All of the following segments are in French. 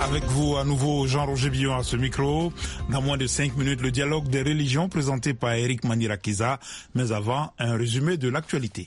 Avec vous à nouveau Jean-Roger Billon à ce micro. Dans moins de 5 minutes, le dialogue des religions présenté par Eric Manirakiza. Mais avant, un résumé de l'actualité.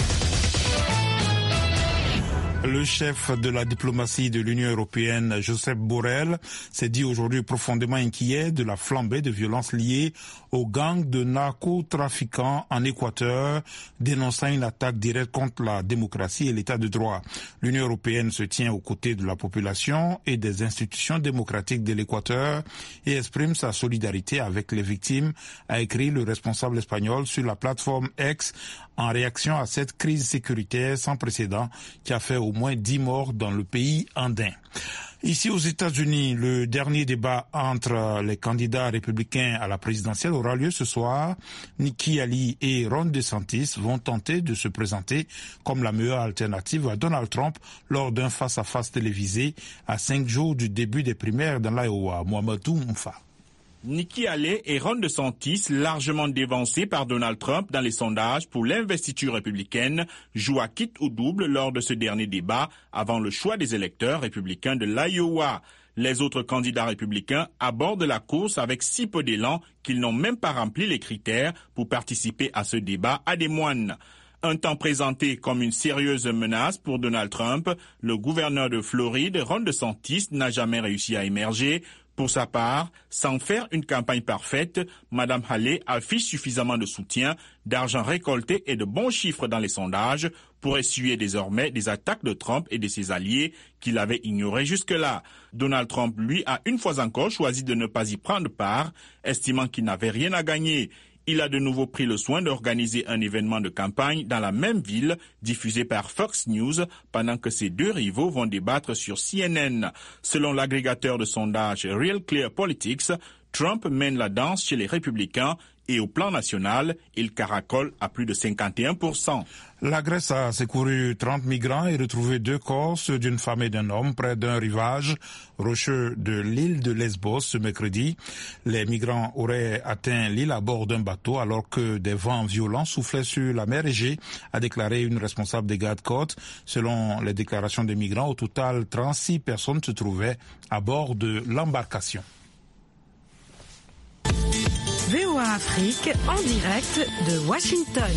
Le chef de la diplomatie de l'Union européenne, Josep Borrell, s'est dit aujourd'hui profondément inquiet de la flambée de violences liées aux gangs de narcotrafiquants en Équateur, dénonçant une attaque directe contre la démocratie et l'état de droit. L'Union européenne se tient aux côtés de la population et des institutions démocratiques de l'Équateur et exprime sa solidarité avec les victimes, a écrit le responsable espagnol sur la plateforme X en réaction à cette crise sécuritaire sans précédent qui a fait au moins 10 morts dans le pays andin. Ici aux États-Unis, le dernier débat entre les candidats républicains à la présidentielle aura lieu ce soir. Nikki Haley et Ron DeSantis vont tenter de se présenter comme la meilleure alternative à Donald Trump lors d'un face-à-face télévisé à 5 jours du début des primaires dans l'Iowa. Mohamedou Moufa. Nikki Haley et Ron DeSantis, largement dévancés par Donald Trump dans les sondages pour l'investiture républicaine, jouent à quitte ou double lors de ce dernier débat avant le choix des électeurs républicains de l'Iowa. Les autres candidats républicains abordent la course avec si peu d'élan qu'ils n'ont même pas rempli les critères pour participer à ce débat à des moines. Un temps présenté comme une sérieuse menace pour Donald Trump, le gouverneur de Floride, Ron DeSantis, n'a jamais réussi à émerger. Pour sa part, sans faire une campagne parfaite, Mme Haley affiche suffisamment de soutien, d'argent récolté et de bons chiffres dans les sondages pour essuyer désormais des attaques de Trump et de ses alliés qu'il avait ignorées jusque-là. Donald Trump, lui, a une fois encore choisi de ne pas y prendre part, estimant qu'il n'avait rien à gagner. Il a de nouveau pris le soin d'organiser un événement de campagne dans la même ville, diffusé par Fox News, pendant que ces deux rivaux vont débattre sur CNN. Selon l'agrégateur de sondage Real Clear Politics, Trump mène la danse chez les républicains et au plan national, il caracole à plus de 51%. La Grèce a secouru 30 migrants et retrouvé 2 corps, ceux d'une femme et d'un homme, près d'un rivage rocheux de l'île de Lesbos ce mercredi. Les migrants auraient atteint l'île à bord d'un bateau alors que des vents violents soufflaient sur la mer Égée, a déclaré une responsable des gardes-côtes. Selon les déclarations des migrants, au total, 36 personnes se trouvaient à bord de l'embarcation. VOA Afrique en direct de Washington.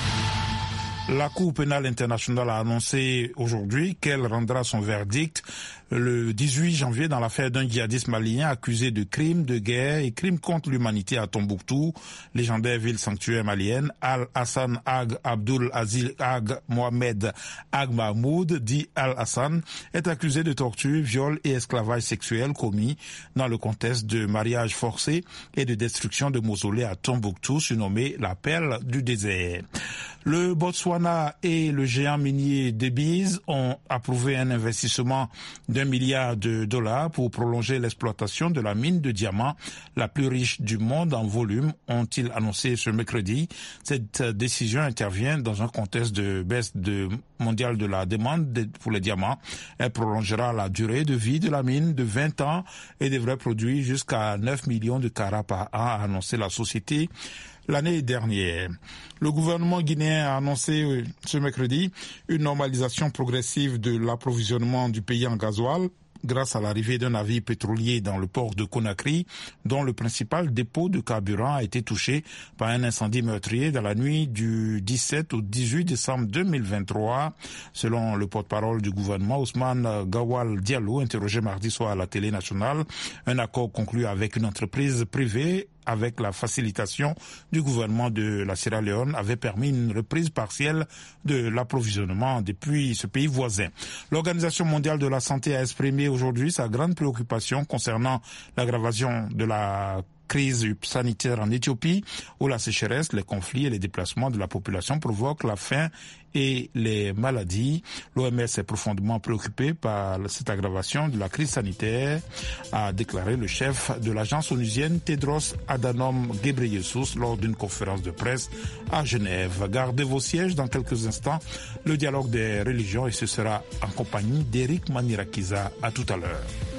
La Cour pénale internationale a annoncé aujourd'hui qu'elle rendra son verdict le 18 janvier dans l'affaire d'un djihadiste malien accusé de crimes de guerre et crimes contre l'humanité à Tombouctou, légendaire ville sanctuaire malienne. Al-Hassan Ag Abdul Aziz Ag Mohamed Ag Mahmoud, dit Al-Hassan, est accusé de torture, viol et esclavage sexuel commis dans le contexte de mariage forcé et de destruction de mausolées à Tombouctou, surnommé la perle du désert. Le Botswana et le géant minier Debiz ont approuvé un investissement d'$1 milliard pour prolonger l'exploitation de la mine de diamants la plus riche du monde en volume, ont-ils annoncé ce mercredi. Cette décision intervient dans un contexte de baisse mondiale de la demande pour les diamants. Elle prolongera la durée de vie de la mine de 20 ans et devrait produire jusqu'à 9 millions de carats par an, a annoncé la société l'année dernière. Le gouvernement guinéen a annoncé ce mercredi une normalisation progressive de l'approvisionnement du pays en gasoil grâce à l'arrivée d'un navire pétrolier dans le port de Conakry, dont le principal dépôt de carburant a été touché par un incendie meurtrier dans la nuit du 17 au 18 décembre 2023. Selon le porte-parole du gouvernement, Ousmane Gawal Diallo, interrogé mardi soir à la télé nationale, un accord conclu avec une entreprise privée avec la facilitation du gouvernement de la Sierra Leone avait permis une reprise partielle de l'approvisionnement depuis ce pays voisin. L'Organisation mondiale de la santé a exprimé aujourd'hui sa grande préoccupation concernant l'aggravation de la crise sanitaire en Éthiopie, où la sécheresse, les conflits et les déplacements de la population provoquent la faim et les maladies. L'OMS est profondément préoccupée par cette aggravation de la crise sanitaire, a déclaré le chef de l'agence onusienne Tedros Adhanom Ghebreyesus lors d'une conférence de presse à Genève. Gardez vos sièges dans quelques instants, le dialogue des religions, et ce sera en compagnie d'Eric Manirakiza. À tout à l'heure.